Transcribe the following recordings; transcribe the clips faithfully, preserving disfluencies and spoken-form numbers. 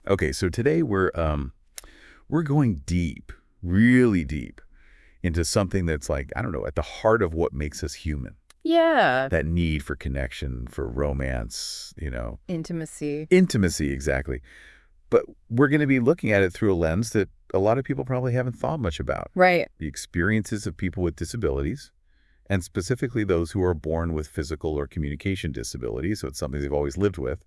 Okay, so today we're um we're going deep, really deep into something that's like, I don't know, at the heart of what makes us human. Yeah, That need for connection, for romance, you know, intimacy. intimacy exactly. But we're going to be looking at it through a lens that a lot of people probably haven't thought much about. Right. The experiences of people with disabilities, and specifically those who are born with physical or communication disabilities, so it's something they've always lived with.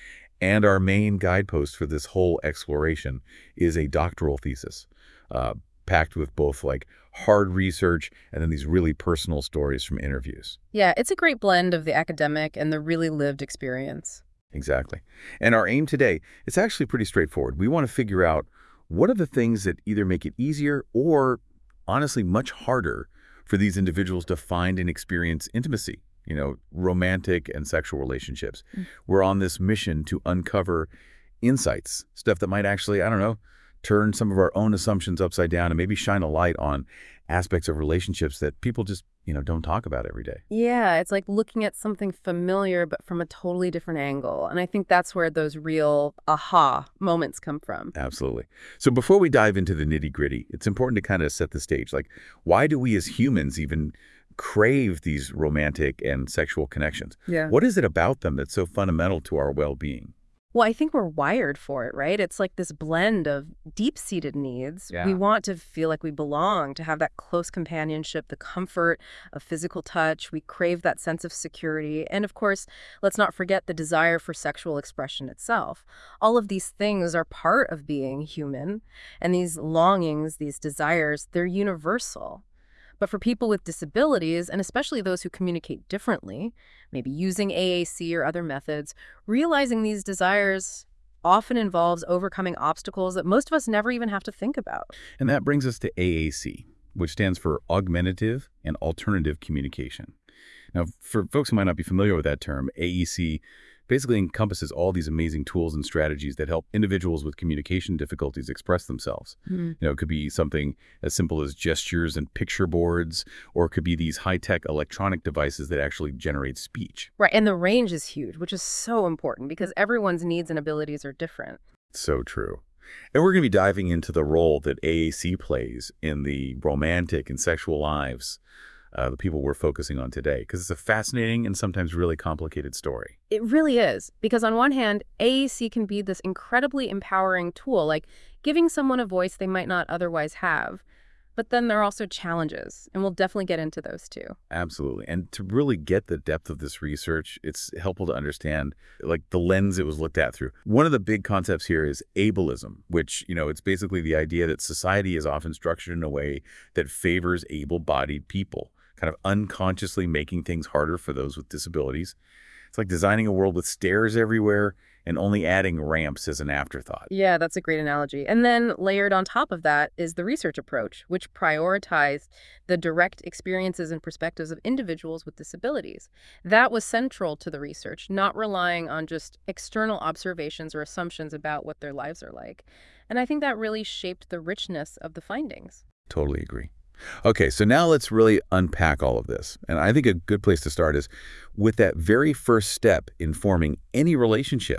And our main guidepost for this whole exploration is a doctoral thesis, uh, packed with both like hard research and then these really personal stories from interviews. Yeah, it's a great blend of the academic and the really lived experience. Exactly. And our aim today is actually pretty straightforward. We want to figure out what are the things that either make it easier or honestly much harder for these individuals to find and experience intimacy, you know, romantic and sexual relationships. Mm. We're on this mission to uncover insights, stuff that might actually, I don't know, turn some of our own assumptions upside down and maybe shine a light on aspects of relationships that people just, you know, don't talk about every day. Yeah, it's like looking at something familiar but from a totally different angle. And I think that's where those real aha moments come from. Absolutely. So before we dive into the nitty-gritty, it's important to kind of set the stage. Like, why do we as humans even crave these romantic and sexual connections? Yeah. What is it about them that's so fundamental to our well-being? Well, I think we're wired for it, right? It's like this blend of deep-seated needs. We Yeah. want to feel like we belong, to have that close companionship, the comfort of physical touch. We crave that sense of security. And of course, let's not forget the desire for sexual expression itself. All of these things are part of being human. And these longings, these desires, they're universal. But for people with disabilities, and especially those who communicate differently, maybe using A A C or other methods, realizing these desires often involves overcoming obstacles that most of us never even have to think about. And that brings us to A A C, which stands for Augmentative and Alternative Communication. Now, for folks who might not be familiar with that term, A E C basically encompasses all these amazing tools and strategies that help individuals with communication difficulties express themselves. Mm. You know, it could be something as simple as gestures and picture boards, or it could be these high-tech electronic devices that actually generate speech. Right, and the range is huge, which is so important because everyone's needs and abilities are different. So true. And we're going to be diving into the role that A A C plays in the romantic and sexual lives uh, the people we're focusing on today, because it's a fascinating and sometimes really complicated story. It really is, because on one hand, A A C can be this incredibly empowering tool, like giving someone a voice they might not otherwise have. But then there are also challenges, and we'll definitely get into those too. Absolutely. And to really get the depth of this research, it's helpful to understand like the lens it was looked at through. One of the big concepts here is ableism, which, you know, it's basically the idea that society is often structured in a way that favors able-bodied people, kind of unconsciously making things harder for those with disabilities. It's like designing a world with stairs everywhere and only adding ramps as an afterthought. Yeah, that's a great analogy. And then layered on top of that is the research approach, which prioritized the direct experiences and perspectives of individuals with disabilities. That was central to the research, not relying on just external observations or assumptions about what their lives are like. And I think that really shaped the richness of the findings. Totally agree. Okay, so now let's really unpack all of this. And I think a good place to start is with that very first step in forming any relationship,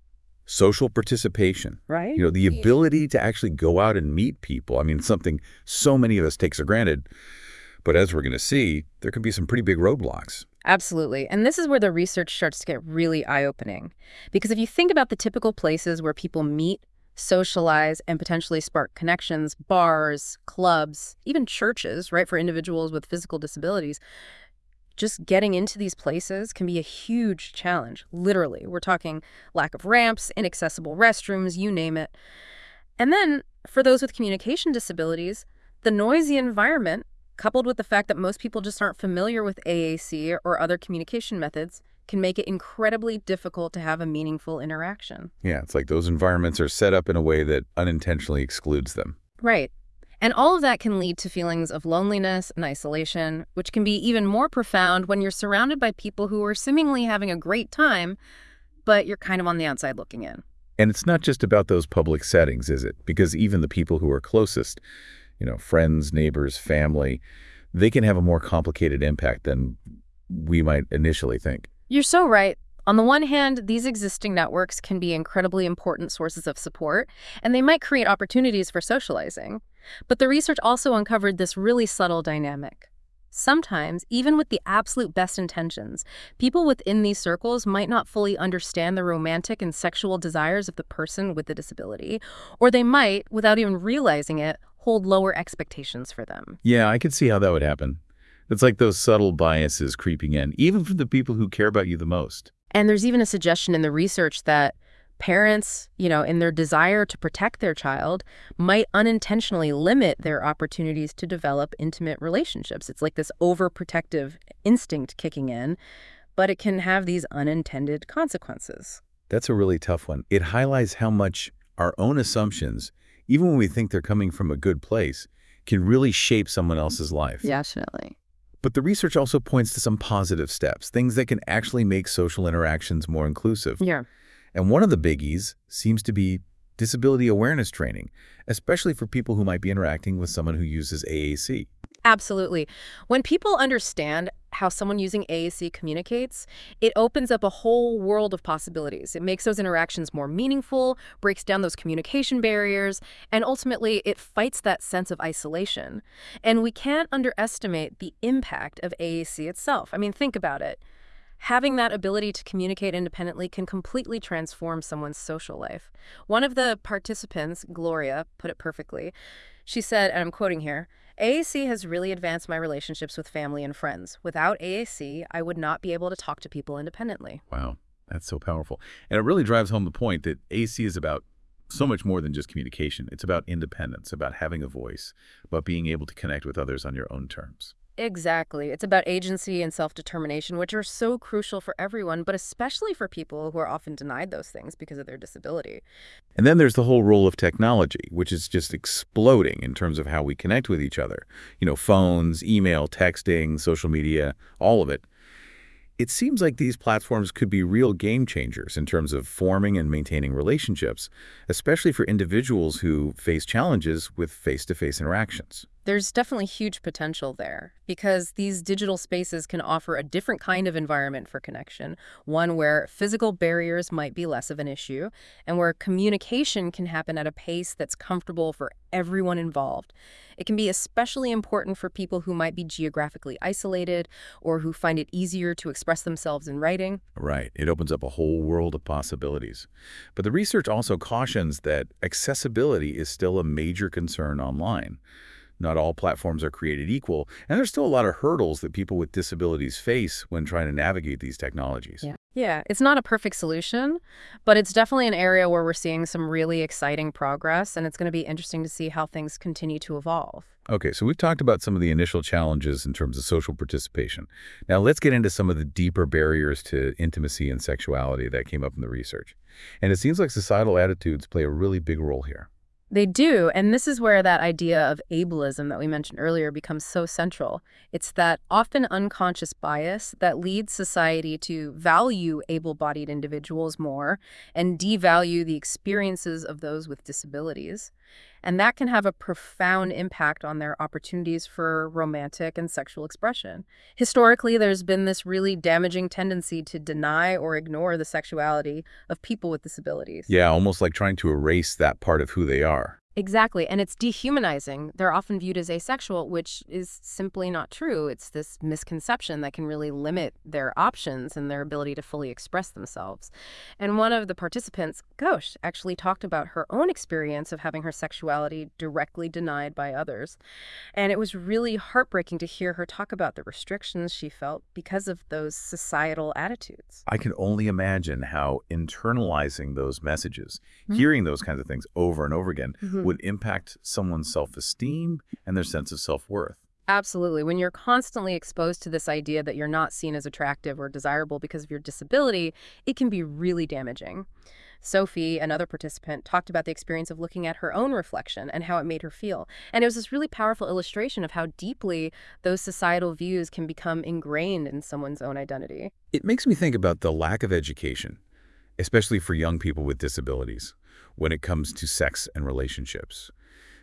social participation. Right? You know, the ability to actually go out and meet people. I mean, something so many of us take for granted. But as we're going to see, there can be some pretty big roadblocks. Absolutely. And this is where the research starts to get really eye-opening. Because if you think about the typical places where people meet, socialize, and potentially spark connections, bars, clubs, even churches, right, for individuals with physical disabilities, just getting into these places can be a huge challenge, literally. We're talking lack of ramps, inaccessible restrooms, you name it. And then, for those with communication disabilities, the noisy environment, coupled with the fact that most people just aren't familiar with A A C or other communication methods, can make it incredibly difficult to have a meaningful interaction. Yeah, it's like those environments are set up in a way that unintentionally excludes them. Right. And all of that can lead to feelings of loneliness and isolation, which can be even more profound when you're surrounded by people who are seemingly having a great time, but you're kind of on the outside looking in. And it's not just about those public settings, is it? Because even the people who are closest, you know, friends, neighbors, family, they can have a more complicated impact than we might initially think. You're so right. On the one hand, these existing networks can be incredibly important sources of support, and they might create opportunities for socializing. But the research also uncovered this really subtle dynamic. Sometimes, even with the absolute best intentions, people within these circles might not fully understand the romantic and sexual desires of the person with the disability, or they might, without even realizing it, hold lower expectations for them. Yeah, I could see how that would happen. It's like those subtle biases creeping in, even from the people who care about you the most. And there's even a suggestion in the research that parents, you know, in their desire to protect their child, might unintentionally limit their opportunities to develop intimate relationships. It's like this overprotective instinct kicking in, but it can have these unintended consequences. That's a really tough one. It highlights how much our own assumptions, even when we think they're coming from a good place, can really shape someone else's life. Definitely. But the research also points to some positive steps, things that can actually make social interactions more inclusive. Yeah. And one of the biggies seems to be disability awareness training, especially for people who might be interacting with someone who uses A A C. Absolutely. When people understand how someone using A A C communicates, it opens up a whole world of possibilities. It makes those interactions more meaningful, breaks down those communication barriers, and ultimately it fights that sense of isolation. And we can't underestimate the impact of A A C itself. I mean, think about it. Having that ability to communicate independently can completely transform someone's social life. One of the participants, Gloria, put it perfectly. She said, and I'm quoting here, "A A C has really advanced my relationships with family and friends. Without A A C, I would not be able to talk to people independently." Wow, that's so powerful. And it really drives home the point that A A C is about so much more than just communication. It's about independence, about having a voice, about being able to connect with others on your own terms. Exactly. It's about agency and self-determination, which are so crucial for everyone, but especially for people who are often denied those things because of their disability. And then there's the whole role of technology, which is just exploding in terms of how we connect with each other. You know, phones, email, texting, social media, all of it. It seems like these platforms could be real game changers in terms of forming and maintaining relationships, especially for individuals who face challenges with face-to-face interactions. There's definitely huge potential there because these digital spaces can offer a different kind of environment for connection, one where physical barriers might be less of an issue and where communication can happen at a pace that's comfortable for everyone involved. It can be especially important for people who might be geographically isolated or who find it easier to express themselves in writing. Right. It opens up a whole world of possibilities. But the research also cautions that accessibility is still a major concern online. Not all platforms are created equal, and there's still a lot of hurdles that people with disabilities face when trying to navigate these technologies. Yeah. Yeah, it's not a perfect solution, but it's definitely an area where we're seeing some really exciting progress, and it's going to be interesting to see how things continue to evolve. Okay, so we've talked about some of the initial challenges in terms of social participation. Now let's get into some of the deeper barriers to intimacy and sexuality that came up in the research. And it seems like societal attitudes play a really big role here. They do, and this is where that idea of ableism that we mentioned earlier becomes so central. It's that often unconscious bias that leads society to value able-bodied individuals more and devalue the experiences of those with disabilities. And that can have a profound impact on their opportunities for romantic and sexual expression. Historically, there's been this really damaging tendency to deny or ignore the sexuality of people with disabilities. Yeah, almost like trying to erase that part of who they are. Exactly, and it's dehumanizing. They're often viewed as asexual, which is simply not true. It's this misconception that can really limit their options and their ability to fully express themselves. And one of the participants, Ghosh, actually talked about her own experience of having her sexuality directly denied by others. And it was really heartbreaking to hear her talk about the restrictions she felt because of those societal attitudes. I can only imagine how internalizing those messages, mm-hmm. hearing those kinds of things over and over again, mm-hmm. would impact someone's self-esteem and their sense of self-worth. Absolutely. When you're constantly exposed to this idea that you're not seen as attractive or desirable because of your disability, it can be really damaging. Sophie, another participant, talked about the experience of looking at her own reflection and how it made her feel. And it was this really powerful illustration of how deeply those societal views can become ingrained in someone's own identity. It makes me think about the lack of education, especially for young people with disabilities, when it comes to sex and relationships.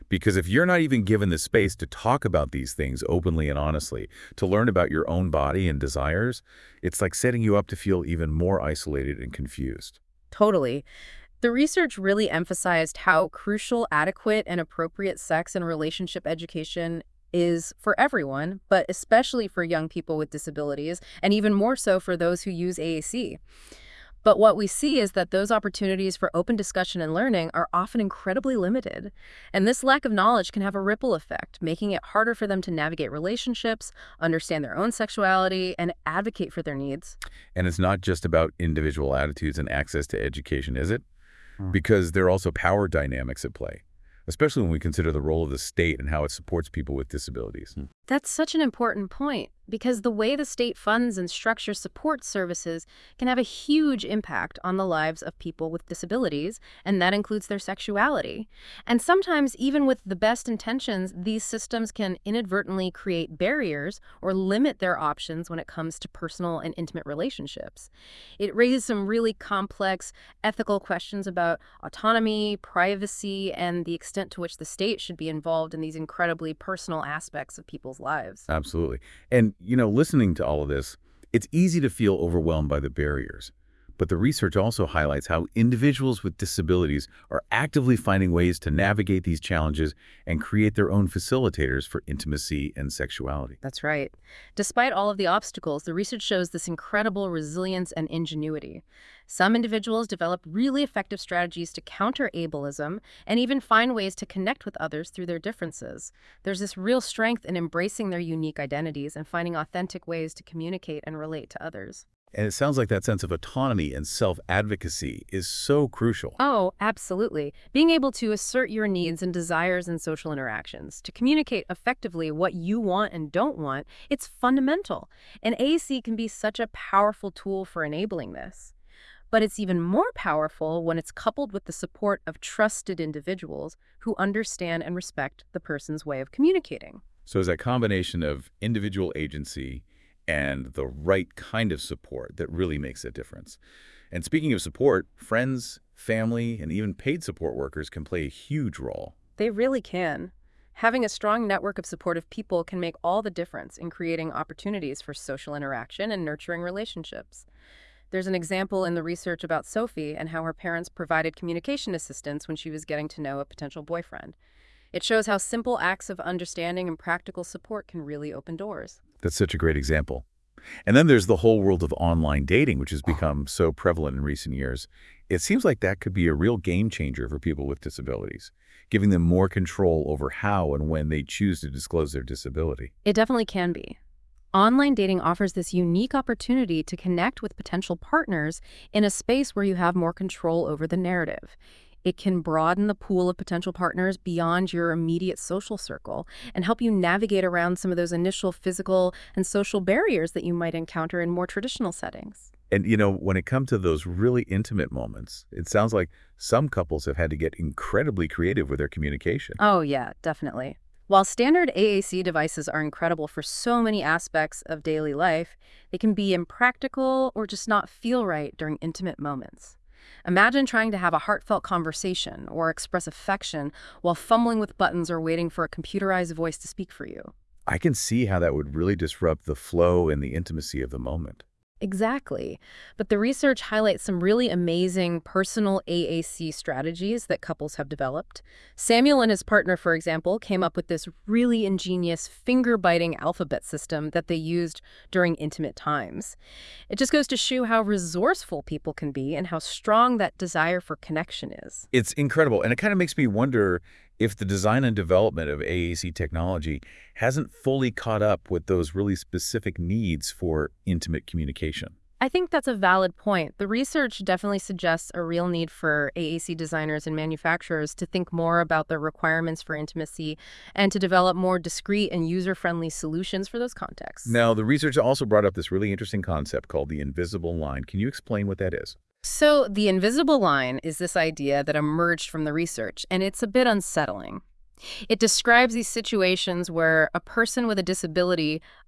Because if you're not even given the space to talk about these things openly and honestly, to learn about your own body and desires, it's like setting you up to feel even more isolated and confused. Totally. The research really emphasized how crucial adequate and appropriate sex and relationship education is for everyone, but especially for young people with disabilities, and even more so for those who use A A C. But what we see is that those opportunities for open discussion and learning are often incredibly limited. And this lack of knowledge can have a ripple effect, making it harder for them to navigate relationships, understand their own sexuality, and advocate for their needs. And it's not just about individual attitudes and access to education, is it? Mm. Because there are also power dynamics at play, especially when we consider the role of the state and how it supports people with disabilities. That's such an important point, because the way the state funds and structures support services can have a huge impact on the lives of people with disabilities, and that includes their sexuality. And sometimes, even with the best intentions, these systems can inadvertently create barriers or limit their options when it comes to personal and intimate relationships. It raises some really complex ethical questions about autonomy, privacy, and the extent to which the state should be involved in these incredibly personal aspects of people's lives. Absolutely. And, you know, listening to all of this, it's easy to feel overwhelmed by the barriers. But the research also highlights how individuals with disabilities are actively finding ways to navigate these challenges and create their own facilitators for intimacy and sexuality. That's right. Despite all of the obstacles, the research shows this incredible resilience and ingenuity. Some individuals develop really effective strategies to counter ableism and even find ways to connect with others through their differences. There's this real strength in embracing their unique identities and finding authentic ways to communicate and relate to others. And it sounds like that sense of autonomy and self-advocacy is so crucial. Oh, absolutely. Being able to assert your needs and desires in social interactions, to communicate effectively what you want and don't want, it's fundamental. And A A C can be such a powerful tool for enabling this. But it's even more powerful when it's coupled with the support of trusted individuals who understand and respect the person's way of communicating. So it's that combination of individual agency and the right kind of support that really makes a difference. And speaking of support, friends, family, and even paid support workers can play a huge role. They really can. Having a strong network of supportive people can make all the difference in creating opportunities for social interaction and nurturing relationships. There's an example in the research about Sophie and how her parents provided communication assistance when she was getting to know a potential boyfriend. It shows how simple acts of understanding and practical support can really open doors. That's such a great example. And then there's the whole world of online dating, which has become so prevalent in recent years. It seems like that could be a real game changer for people with disabilities, giving them more control over how and when they choose to disclose their disability. It definitely can be. Online dating offers this unique opportunity to connect with potential partners in a space where you have more control over the narrative. It can broaden the pool of potential partners beyond your immediate social circle and help you navigate around some of those initial physical and social barriers that you might encounter in more traditional settings. And, you know, when it comes to those really intimate moments, it sounds like some couples have had to get incredibly creative with their communication. Oh, yeah, definitely. While standard A A C devices are incredible for so many aspects of daily life, they can be impractical or just not feel right during intimate moments. Imagine trying to have a heartfelt conversation or express affection while fumbling with buttons or waiting for a computerized voice to speak for you. I can see how that would really disrupt the flow and the intimacy of the moment. Exactly. But the research highlights some really amazing personal A A C strategies that couples have developed. Samuel and his partner, for example, came up with this really ingenious finger-biting alphabet system that they used during intimate times. It just goes to show how resourceful people can be and how strong that desire for connection is. It's incredible, and it kind of makes me wonder if the design and development of A A C technology hasn't fully caught up with those really specific needs for intimate communication. I think that's a valid point. The research definitely suggests a real need for A A C designers and manufacturers to think more about the requirements for intimacy and to develop more discreet and user-friendly solutions for those contexts. Now, the research also brought up this really interesting concept called the invisible line. Can you explain what that is? So the invisible line is this idea that emerged from the research, and it's a bit unsettling. It describes these situations where a person with a disability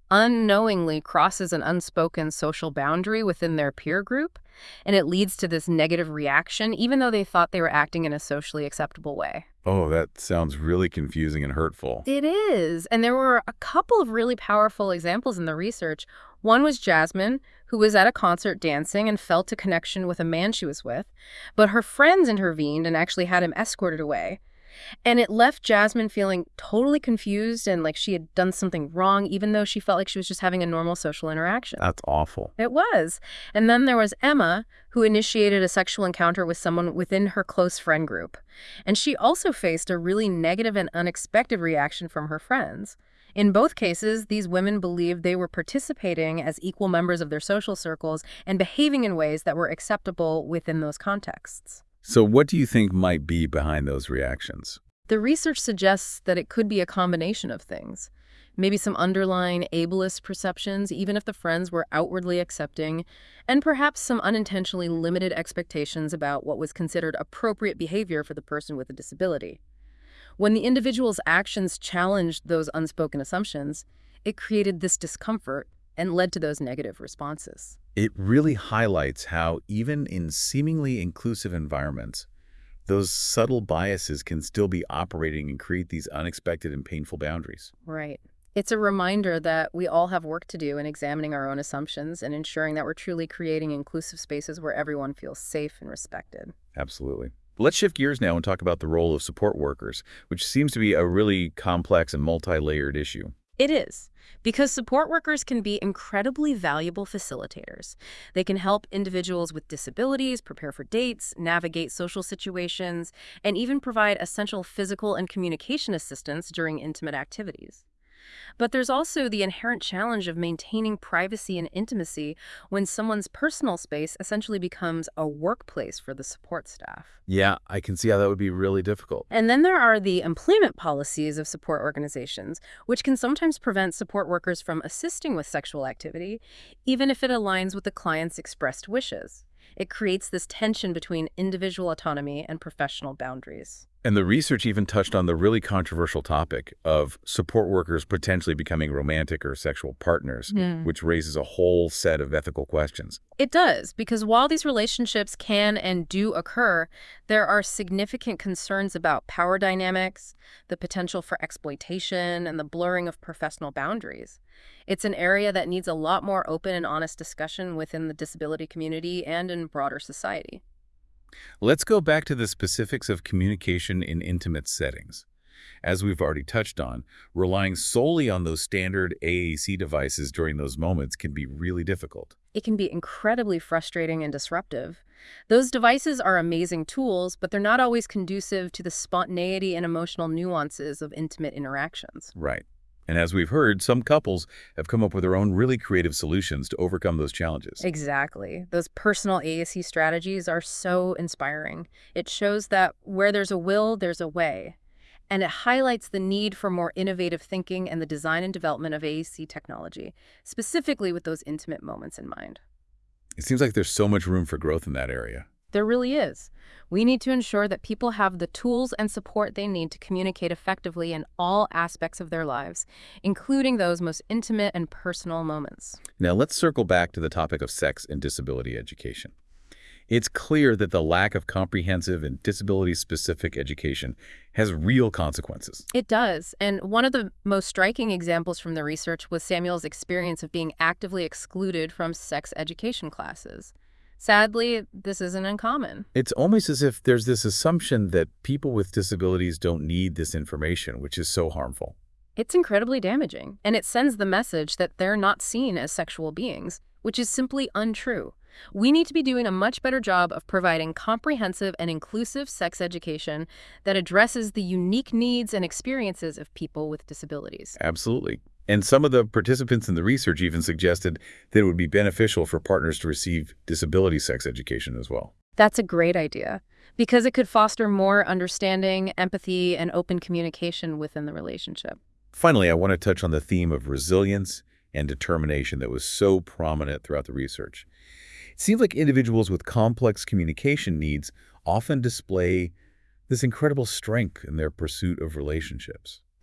unknowingly crosses an unspoken social boundary within their peer group, and it leads to this negative reaction, even though they thought they were acting in a socially acceptable way. Oh, that sounds really confusing and hurtful. It is. And there were a couple of really powerful examples in the research. One was Jasmine, who was at a concert dancing and felt a connection with a man she was with, but her friends intervened and actually had him escorted away. And it left Jasmine feeling totally confused and like she had done something wrong, even though she felt like she was just having a normal social interaction. That's awful. It was. And then there was Emma, who initiated a sexual encounter with someone within her close friend group. And she also faced a really negative and unexpected reaction from her friends. In both cases, these women believed they were participating as equal members of their social circles and behaving in ways that were acceptable within those contexts. So what do you think might be behind those reactions? The research suggests that it could be a combination of things. Maybe some underlying ableist perceptions, even if the friends were outwardly accepting, and perhaps some unintentionally limited expectations about what was considered appropriate behavior for the person with a disability. When the individual's actions challenged those unspoken assumptions, it created this discomfort and led to those negative responses. It really highlights how even in seemingly inclusive environments, those subtle biases can still be operating and create these unexpected and painful boundaries. Right. It's a reminder that we all have work to do in examining our own assumptions and ensuring that we're truly creating inclusive spaces where everyone feels safe and respected. Absolutely. Let's shift gears now and talk about the role of support workers, which seems to be a really complex and multi-layered issue. It is, because support workers can be incredibly valuable facilitators. They can help individuals with disabilities prepare for dates, navigate social situations, and even provide essential physical and communication assistance during intimate activities. But there's also the inherent challenge of maintaining privacy and intimacy when someone's personal space essentially becomes a workplace for the support staff. Yeah, I can see how that would be really difficult. And then there are the employment policies of support organizations, which can sometimes prevent support workers from assisting with sexual activity, even if it aligns with the client's expressed wishes. It creates this tension between individual autonomy and professional boundaries. And the research even touched on the really controversial topic of support workers potentially becoming romantic or sexual partners, Hmm. which raises a whole set of ethical questions. It does, because while these relationships can and do occur, there are significant concerns about power dynamics, the potential for exploitation, and the blurring of professional boundaries. It's an area that needs a lot more open and honest discussion within the disability community and in broader society. Let's go back to the specifics of communication in intimate settings. As we've already touched on, relying solely on those standard A A C devices during those moments can be really difficult. It can be incredibly frustrating and disruptive. Those devices are amazing tools, but they're not always conducive to the spontaneity and emotional nuances of intimate interactions. Right. And as we've heard, some couples have come up with their own really creative solutions to overcome those challenges. Exactly. Those personal A A C strategies are so inspiring. It shows that where there's a will, there's a way. And it highlights the need for more innovative thinking and the design and development of A A C technology, specifically with those intimate moments in mind. It seems like there's so much room for growth in that area. There really is. We need to ensure that people have the tools and support they need to communicate effectively in all aspects of their lives, including those most intimate and personal moments. Now let's circle back to the topic of sex and disability education. It's clear that the lack of comprehensive and disability-specific education has real consequences. It does. And one of the most striking examples from the research was Samuel's experience of being actively excluded from sex education classes. Sadly, this isn't uncommon. It's almost as if there's this assumption that people with disabilities don't need this information, which is so harmful. It's incredibly damaging, and it sends the message that they're not seen as sexual beings, which is simply untrue. We need to be doing a much better job of providing comprehensive and inclusive sex education that addresses the unique needs and experiences of people with disabilities. Absolutely. And some of the participants in the research even suggested that it would be beneficial for partners to receive disability sex education as well. That's a great idea, because it could foster more understanding, empathy, and open communication within the relationship. Finally, I want to touch on the theme of resilience and determination that was so prominent throughout the research. It seems like individuals with complex communication needs often display this incredible strength in their pursuit of relationships.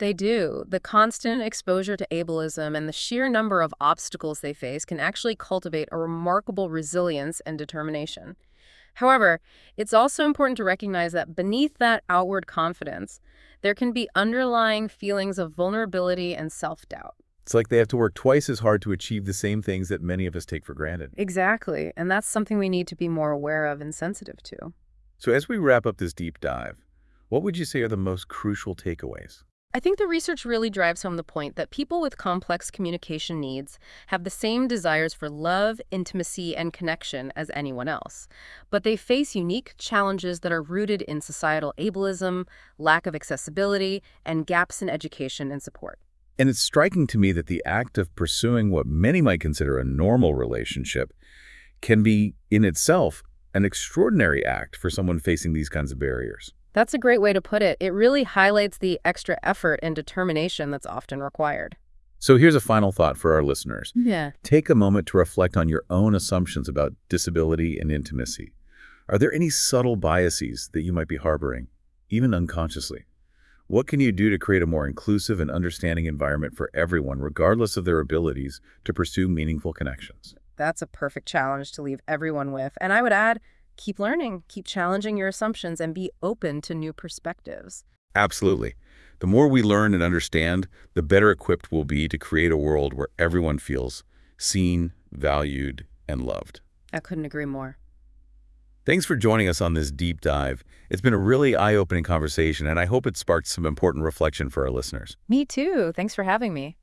They do. The constant exposure to ableism and the sheer number of obstacles they face can actually cultivate a remarkable resilience and determination. However, it's also important to recognize that beneath that outward confidence, there can be underlying feelings of vulnerability and self-doubt. It's like they have to work twice as hard to achieve the same things that many of us take for granted. Exactly, and that's something we need to be more aware of and sensitive to. So as we wrap up this deep dive, what would you say are the most crucial takeaways? I think the research really drives home the point that people with complex communication needs have the same desires for love, intimacy, and connection as anyone else. But they face unique challenges that are rooted in societal ableism, lack of accessibility, and gaps in education and support. And it's striking to me that the act of pursuing what many might consider a normal relationship can be, in itself, an extraordinary act for someone facing these kinds of barriers. That's a great way to put it. It really highlights the extra effort and determination that's often required. So here's a final thought for our listeners. Yeah. Take a moment to reflect on your own assumptions about disability and intimacy. Are there any subtle biases that you might be harboring, even unconsciously? What can you do to create a more inclusive and understanding environment for everyone, regardless of their abilities to pursue meaningful connections? That's a perfect challenge to leave everyone with. And I would add, keep learning, keep challenging your assumptions, and be open to new perspectives. Absolutely. The more we learn and understand, the better equipped we'll be to create a world where everyone feels seen, valued, and loved. I couldn't agree more. Thanks for joining us on this deep dive. It's been a really eye-opening conversation, and I hope it sparked some important reflection for our listeners. Me too. Thanks for having me.